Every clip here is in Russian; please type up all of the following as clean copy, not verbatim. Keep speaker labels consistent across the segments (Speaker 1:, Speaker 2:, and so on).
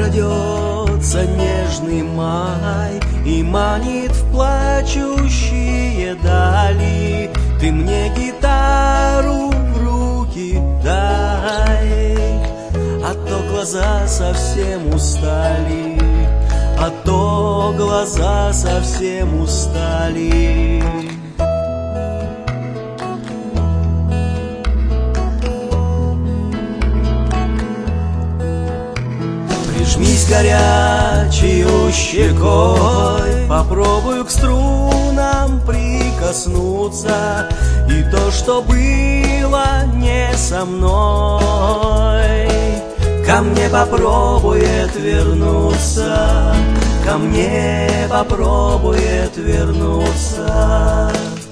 Speaker 1: крадется нежный май и манит в плачущие дали. Ты мне гитару в руки дай, а то глаза совсем устали, а то глаза совсем устали. Прижмись горячею щекой, попробую к струнам прикоснуться, и то, что было не со мной, ко мне попробует вернуться, ко мне попробует вернуться.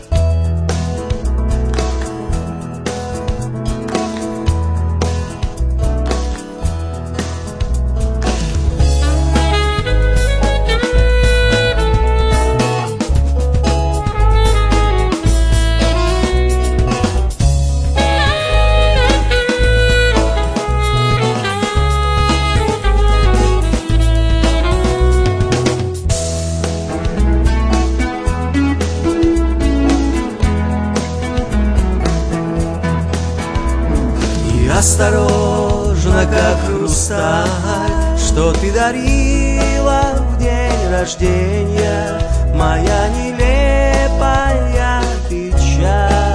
Speaker 1: Осторожно, как хрусталь, что ты дарила в день рождения, моя нелепая печаль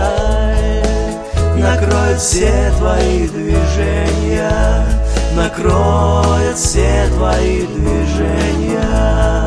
Speaker 1: накроет все твои движения, накроет все твои движения.